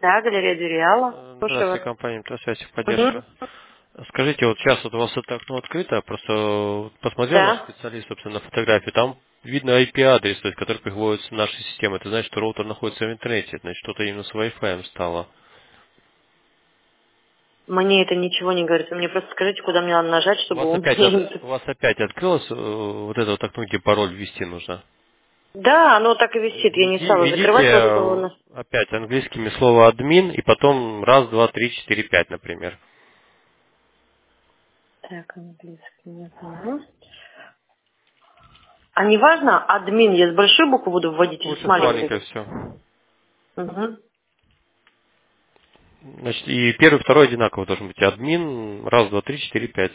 Да, галерея Дюриала. Слушаю вас. Здравствуйте, компания МТС Мгм. поддержка. Скажите, вот сейчас вот у вас это окно открыто, просто вот посмотрел наш Да. специалист, собственно, на фотографии, там видно IP-адрес, то есть, который приходит в нашу систему. Это значит, что роутер находится в интернете, значит, что-то именно с Wi-Fi стало. Мне это ничего не говорит. Вы мне просто скажите, куда мне надо нажать, У чтобы вас он... опять, у вас опять открылось вот это вот окно, где пароль ввести нужно. Да, оно так и висит. Я не стала Введите закрывать, вот это у нас. опять английскими слово админ и потом раз, два, три, четыре, пять, например. Так, английский нет. Угу. А не важно, админ, я с большой буквы буду вводить или с Лучше с маленькой? маленькой все. Угу. Значит, и первый, второй одинаково должен быть. Админ, раз, два, три, четыре, пять.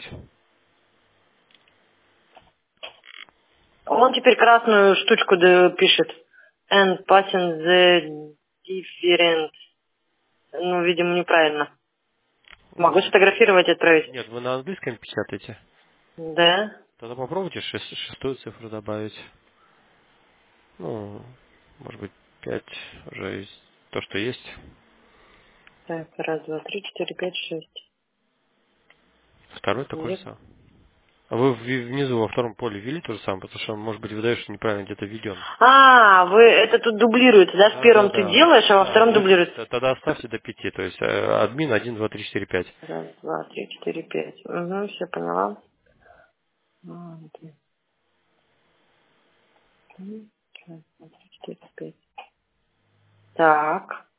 Он теперь красную штучку пишет. And passing the different. Ну, видимо, неправильно. Могу сфотографировать и отправить. Нет, вы на английском печатаете. Да. Тогда попробуйте шестую цифру добавить. Ну, может быть, пять уже из то, что есть. Так, раз, два, три, четыре, пять, шесть. Второй такой же Нет. самый. А вы внизу во втором поле ввели то же самое, потому что, может быть, выдаешь, что неправильно где-то введен. А, вы это тут дублируете, да? В Да, да, первом ты да. делаешь, а во Да, втором ну, дублируется. тогда оставьте до пяти, то есть админ один, два, три, четыре, пять. Раз, два, три, четыре, пять. Угу, все поняла. Раз, два, три, четыре, пять. Так.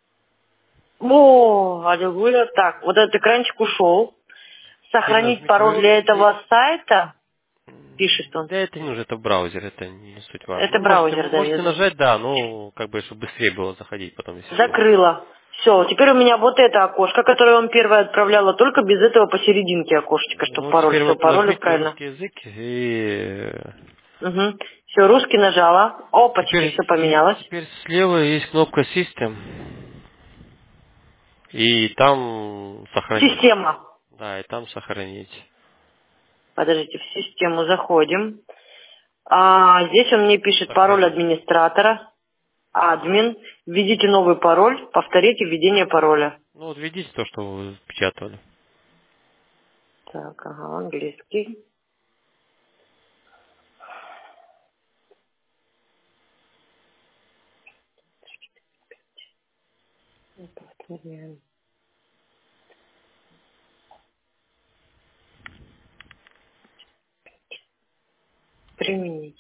О, аллилуйя. Так, вот этот экранчик ушел. Теперь Сохранить нажмите, пароль для этого сайта, пишет он. да это не нужно, это браузер, это не суть важно. Это Ну, можете, браузер, да, можете я нажать, да, ну, как бы, чтобы быстрее было заходить потом, если что. закрыла. Все, теперь у меня вот это окошко, которое я вам первое отправляла, только без этого посерединке окошечка, чтобы Ну, пароль. теперь Все, вот пароли нажмите правильно. русский язык и Угу. Все, русский нажала. Опачки, теперь, все поменялось. теперь слева есть кнопка System, и там сохранить. Система. Да, и там сохранить. Подождите, в систему заходим. А здесь он мне пишет пароль Сохранить. администратора. Админ. Введите новый пароль. Повторите введение пароля. Ну, вот введите то, что вы печатали. Так, ага, английский. Повторяем. Применить.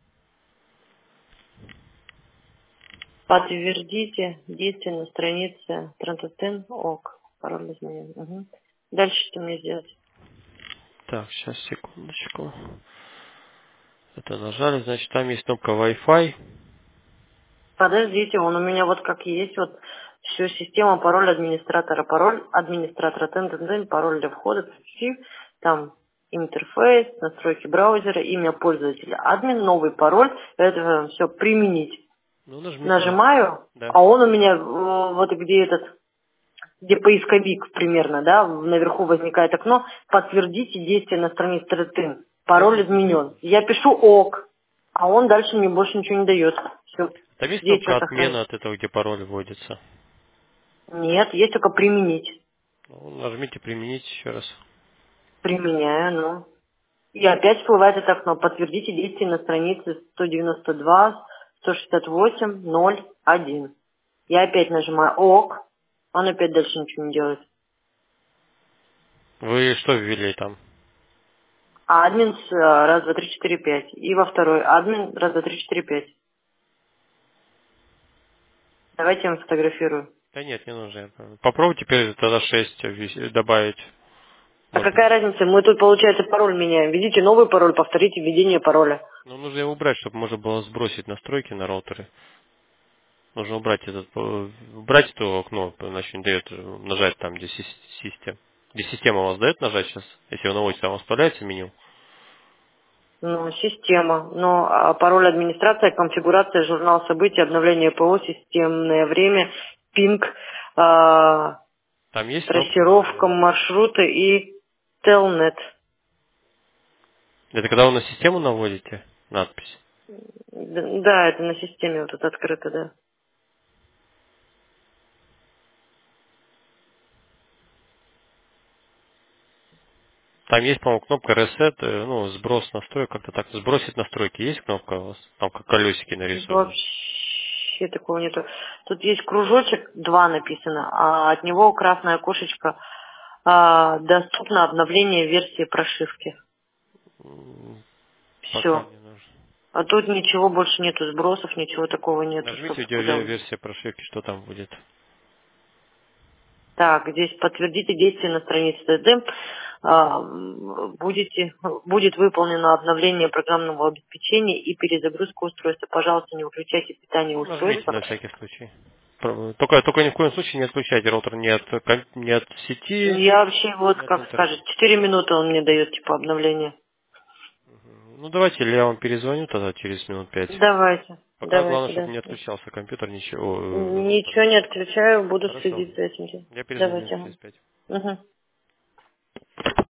Подтвердите действие на странице Трантатен ок. Пароль изменен. Угу. Дальше что мне сделать? Так, сейчас, секундочку. Это нажали, значит, там есть кнопка Wi-Fi. Подождите, он у меня вот как есть, вот все, система, пароль администратора, пароль для входа, там интерфейс, настройки браузера, имя пользователя, админ, новый пароль, это все применить. Ну, нажмите. Нажимаю, Да. а он у меня вот где этот, где поисковик примерно, да, наверху возникает окно, подтвердите действие на странице Трантатен, пароль изменен. Я пишу ок, а он дальше мне больше ничего не дает. Все, Там есть кнопка действие сохранить. отмена от этого, где пароль вводится. Нет, есть только применить. Ну, нажмите применить еще раз. Применяю, ну. И опять всплывает это окно. Подтвердите действие на странице 192, 168, 01. Я опять нажимаю ОК. Он опять дальше ничего не делает. Вы что ввели там? А админ раз, два, три, четыре, пять. И во второй админ раз, два, три, четыре, пять. Давайте я вам сфотографирую. Да нет, не нужно. Попробуйте теперь тогда 6 добавить. А Может быть. какая разница? Мы тут, получается, пароль меняем. Введите новый пароль, повторите введение пароля. Ну, нужно его убрать, чтобы можно было сбросить настройки на роутере. Нужно убрать убрать это окно, иначе не дает нажать там, где система. Где система у вас дает нажать сейчас? Если вы наводите, там у вас появляется меню. Ну, система. Ну, а пароль администрация, конфигурация, журнал событий, обновление ПО, системное время, пинг, Там есть трассировка кнопка. маршрута и телнет. Это когда вы на систему наводите надпись. Да, это на системе вот тут открыто, да. Там есть, по-моему, кнопка Reset, ну, сброс настроек, как-то так. Сбросить настройки есть кнопка у вас? Там как колесики нарисованы. Вообще такого нету. Тут есть кружочек, 2 написано, а от него красное окошечко доступно обновление версии прошивки. Пока Все. не нужно. А тут ничего больше нету, сбросов, ничего такого нету, Нажмите, где собственно. версия прошивки, что там будет. Так, здесь подтвердите действие на странице ТД. Будет выполнено обновление программного обеспечения и перезагрузка устройства. Пожалуйста, не выключайте питание Ну, нажмите устройства. на всякий случай. Только ни в коем случае не отключайте роутер ни от сети, Я вообще, вот ни от как интернета. скажет, 4 минуты он мне дает, типа, обновление. Ну, давайте, или я вам перезвоню тогда через минут 5. Давайте, Пока главное, давайте, чтобы да. не отключался компьютер, ничего, роутер. Ничего не отключаю, буду Хорошо. следить за этим. Я перезвоню Давайте. через 5. Угу.